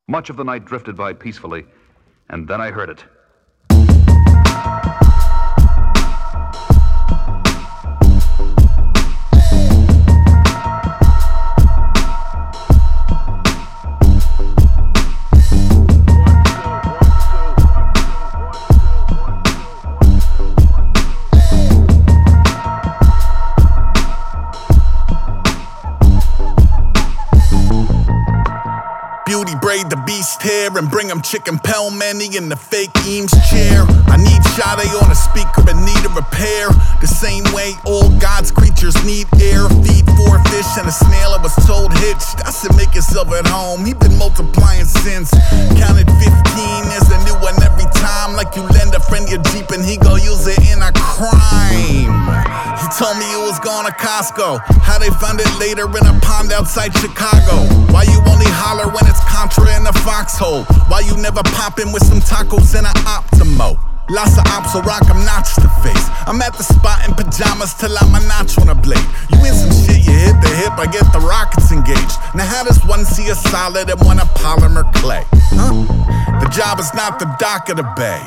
Much of the night drifted by peacefully, and then I heard it. Beauty braid the beast hair and bring him chicken pelmeni in the fake Eames chair. I need Sade on a speaker and need a repair. The same way all God's creatures need air. Feed 4 fish and a snail, I was told hitched. I said make yourself at home, he been multiplying since. Counted 15, there's a new one every time. Like you lend a friend your Jeep and he gon' use it in a crime. He told me he was going to Costco. How they found it later in a pond outside Chicago. Why you only holler when it's Contra in a foxhole? Why you never poppin' with some tacos and an Optimo? Lots of ops will rock, I'm notch the face. I'm at the spot in pajamas till I'm a notch on a blade. You in some shit, you hit the hip, I get the rockets engaged. Now how does one see a solid and one a polymer clay? Huh? The job is not the dock of the bay.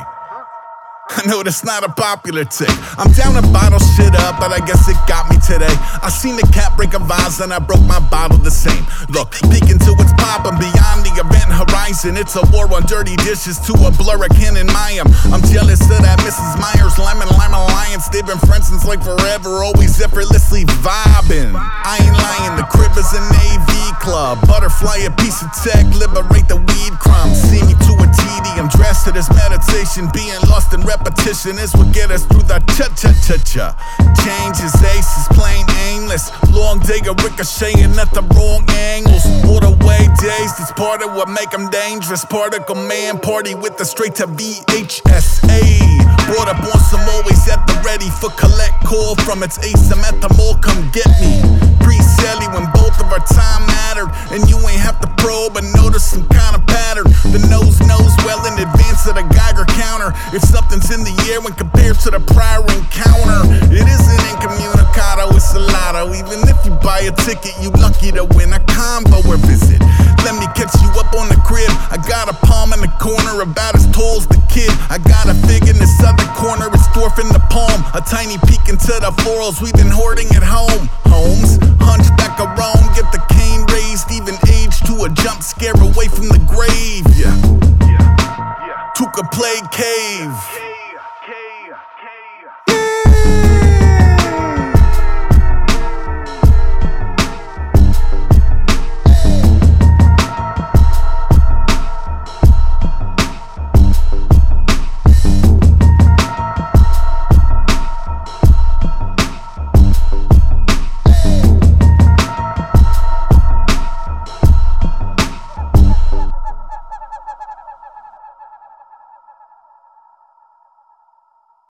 I know that's not a popular take. I'm down to bottle shit up, but I guess it got me today. I seen the cat break a vase and I broke my bottle the same. Look, peeking to its poppin' beyond the event horizon. It's a war on dirty dishes to a blur akin in Mayim. I'm jealous of that Mrs. Myers Lemon Lime Alliance. They've been friends since like forever, always effortlessly vibing. I ain't lying, the crib is an AV club. Butterfly, a piece of tech, liberate the weed crumbs. See me to a TD, I'm dressed to this meditation. Being lost in repetition is what get us through the cha-cha-cha-cha. Change is aces, plain aimless. Long day of ricocheting at the wrong angles. All the way dazed, it's part of what make them dangerous. Particle man party with the straight to VHSA. Brought up on some always at the ready for collect call from its ace. I'm at the mall, come get me. Pre-selly when both of our time mattered. And you ain't have to probe and notice some kind of pattern. The nose knows well in advance of the Geiger counter. If something's in the air when compared to the prior encounter, it isn't incommunicado, it's a lotto. Even if you buy a ticket, you lucky to win a combo or visit. Let me catch you up on the crib. I got a palm in the corner about as tall as the kid. I got a fig in this other corner, it's dwarfing the palm. A tiny peek into the florals we've been hoarding at home. Holmes, hunchback of Rome, get the cane raised, even age to a jump scare away from the grave. Yeah. Tuka played cave.